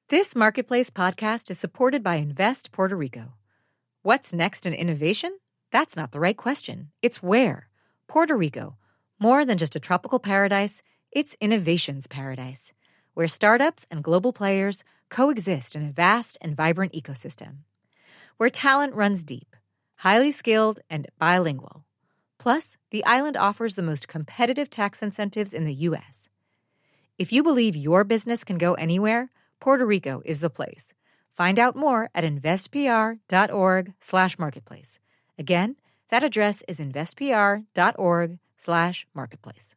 This Marketplace podcast is supported by Invest Puerto Rico. What's next in innovation? That's not the right question. It's where. Puerto Rico. More than just a tropical paradise, it's innovation's paradise, where startups and global players coexist in a vast and vibrant ecosystem. Where talent runs deep, highly skilled, and bilingual. Plus, the island offers the most competitive tax incentives in the U.S. If you believe your business can go anywhere, Puerto Rico is the place. Find out more at investpr.org/marketplace. Again, that address is investpr.org/marketplace.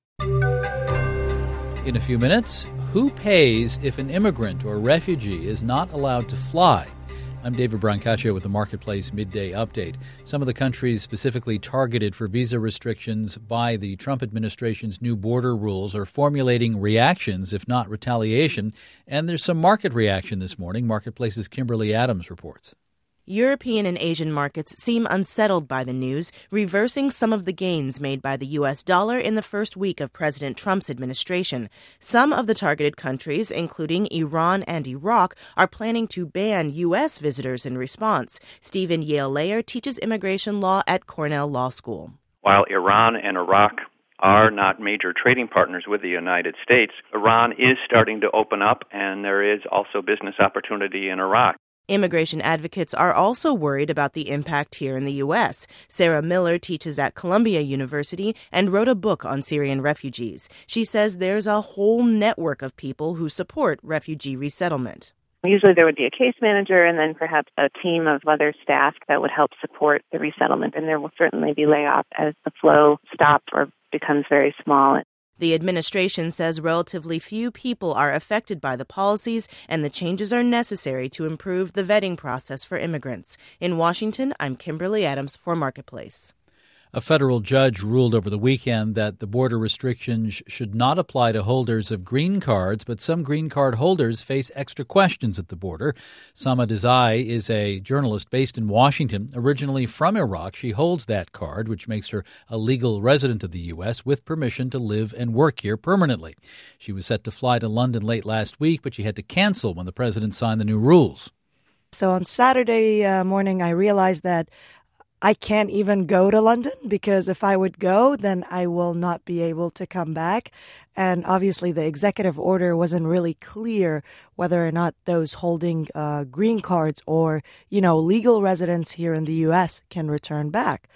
In a few minutes, who pays if an immigrant or refugee is not allowed to fly? I'm David Brancaccio with the Marketplace Midday Update. Some of the countries specifically targeted for visa restrictions by the Trump administration's new border rules are formulating reactions, if not retaliation. And there's some market reaction this morning. Marketplace's Kimberly Adams reports. European and Asian markets seem unsettled by the news, reversing some of the gains made by the U.S. dollar in the first week of President Trump's administration. Some of the targeted countries, including Iran and Iraq, are planning to ban U.S. visitors in response. Stephen Yale-Layer teaches immigration law at Cornell Law School. While Iran and Iraq are not major trading partners with the United States, Iran is starting to open up, and there is also business opportunity in Iraq. Immigration advocates are also worried about the impact here in the U.S. Sarah Miller teaches at Columbia University and wrote a book on Syrian refugees. She says there's a whole network of people who support refugee resettlement. Usually there would be a case manager and then perhaps a team of other staff that would help support the resettlement, and there will certainly be layoffs as the flow stops or becomes very small. The administration says relatively few people are affected by the policies, and the changes are necessary to improve the vetting process for immigrants. In Washington, I'm Kimberly Adams for Marketplace. A federal judge ruled over the weekend that the border restrictions should not apply to holders of green cards, but some green card holders face extra questions at the border. Sama Desai is a journalist based in Washington. Originally from Iraq, she holds that card, which makes her a legal resident of the U.S. with permission to live and work here permanently. She was set to fly to London late last week, but she had to cancel when the president signed the new rules. So on Saturday morning, I realized that I can't even go to London because if I would go, then I will not be able to come back. And obviously the executive order wasn't really clear whether or not those holding green cards or, legal residents here in the U.S. can return back.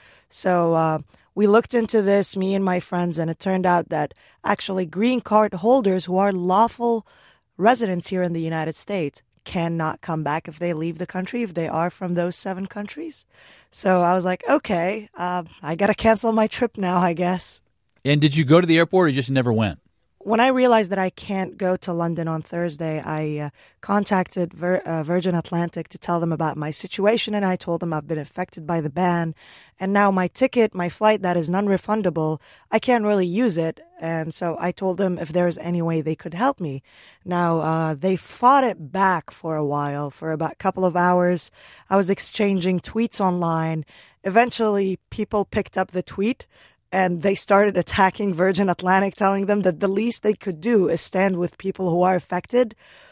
So we looked into this, me and my friends, and it turned out that actually green card holders who are lawful residents here in the United States cannot come back if they leave the country, if they are from those 7 countries. So I was like, okay, I got to cancel my trip now, I guess. And did you go to the airport or you just never went? When I realized that I can't go to London on Thursday, I contacted Virgin Atlantic to tell them about my situation, and I told them I've been affected by the ban. And now my flight that is non-refundable, I can't really use it. And so I told them if there's any way they could help me. Now, they fought it back for a while, for about a couple of hours. I was exchanging tweets online. Eventually, people picked up the tweet, and they started attacking Virgin Atlantic, telling them that the least they could do is stand with people who are affected.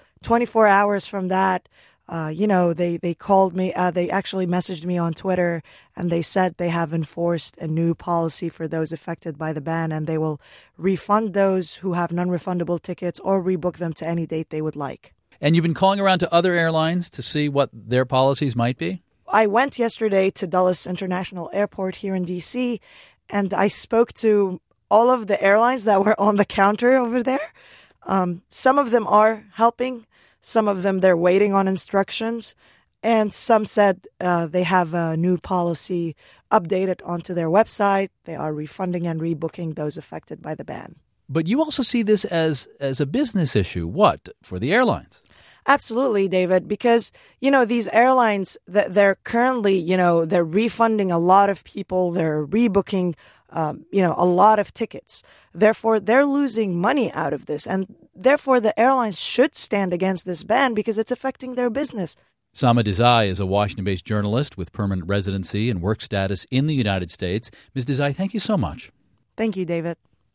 24 hours from that, they called me. They actually messaged me on Twitter, and they said they have enforced a new policy for those affected by the ban, and they will refund those who have non-refundable tickets or rebook them to any date they would like. And you've been calling around to other airlines to see what their policies might be? I went yesterday to Dulles International Airport here in D.C., and I spoke to all of the airlines that were on the counter over there. Some of them are helping. Some of them, they're waiting on instructions. And some said they have a new policy updated onto their website. They are refunding and rebooking those affected by the ban. But you also see this as a business issue. What? For the airlines? Absolutely, David, because, these airlines, they're currently, they're refunding a lot of people. They're rebooking, a lot of tickets. Therefore, they're losing money out of this. And therefore, the airlines should stand against this ban because it's affecting their business. Sama Desai is a Washington-based journalist with permanent residency and work status in the United States. Ms. Desai, thank you so much. Thank you, David.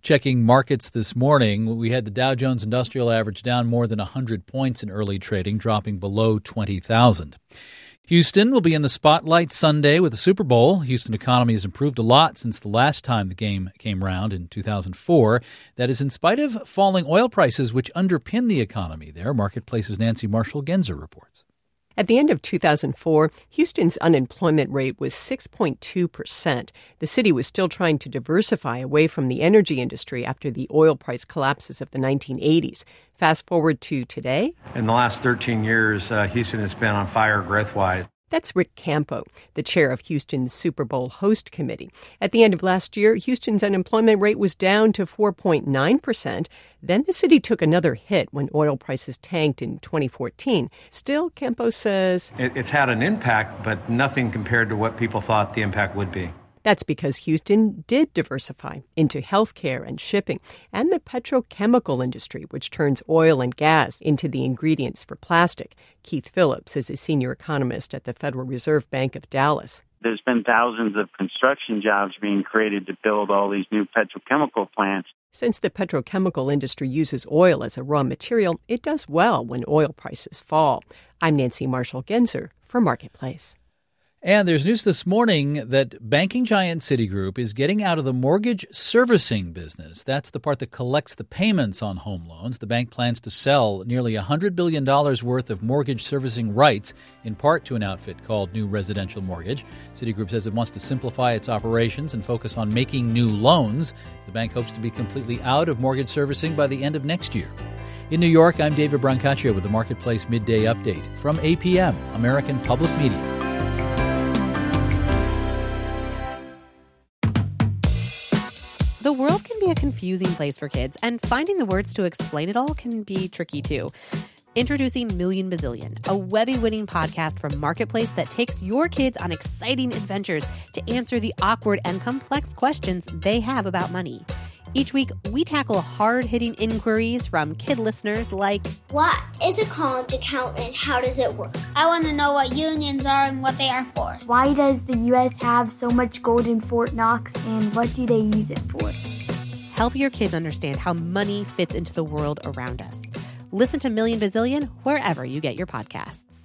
Checking markets this morning, we had the Dow Jones Industrial Average down more than 100 points in early trading, dropping below 20,000. Houston will be in the spotlight Sunday with the Super Bowl. Houston economy has improved a lot since the last time the game came round in 2004. That is in spite of falling oil prices, which underpin the economy there. Marketplace's Nancy Marshall-Genzer reports. At the end of 2004, Houston's unemployment rate was 6.2%. The city was still trying to diversify away from the energy industry after the oil price collapses of the 1980s. Fast forward to today. In the last 13 years, Houston has been on fire growth-wise. That's Rick Campo, the chair of Houston's Super Bowl host committee. At the end of last year, Houston's unemployment rate was down to 4.9%. Then the city took another hit when oil prices tanked in 2014. Still, Campo says, It's had an impact, but nothing compared to what people thought the impact would be. That's because Houston did diversify into healthcare and shipping and the petrochemical industry, which turns oil and gas into the ingredients for plastic. Keith Phillips is a senior economist at the Federal Reserve Bank of Dallas. There's been thousands of construction jobs being created to build all these new petrochemical plants. Since the petrochemical industry uses oil as a raw material, it does well when oil prices fall. I'm Nancy Marshall-Genzer for Marketplace. And there's news this morning that banking giant Citigroup is getting out of the mortgage servicing business. That's the part that collects the payments on home loans. The bank plans to sell nearly $100 billion worth of mortgage servicing rights, in part to an outfit called New Residential Mortgage. Citigroup says it wants to simplify its operations and focus on making new loans. The bank hopes to be completely out of mortgage servicing by the end of next year. In New York, I'm David Brancaccio with the Marketplace Midday Update from APM, American Public Media. The world can be a confusing place for kids, and finding the words to explain it all can be tricky too. Introducing Million Bazillion, a Webby-winning podcast from Marketplace that takes your kids on exciting adventures to answer the awkward and complex questions they have about money. Each week, we tackle hard-hitting inquiries from kid listeners like, what is a current account and how does it work? I want to know what unions are and what they are for. Why does the U.S. have so much gold in Fort Knox and what do they use it for? Help your kids understand how money fits into the world around us. Listen to Million Bazillion wherever you get your podcasts.